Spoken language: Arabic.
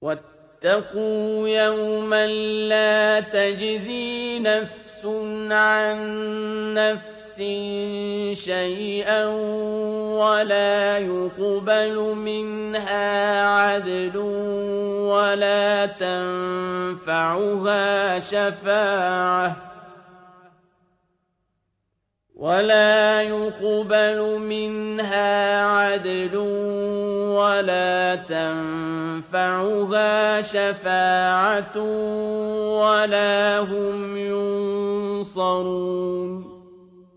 واتقوا يوما لا تجزي نفس عن نفس شيئا ولا يقبل منها عدل ولا تنفعها شفاعة ولا هم ينصرون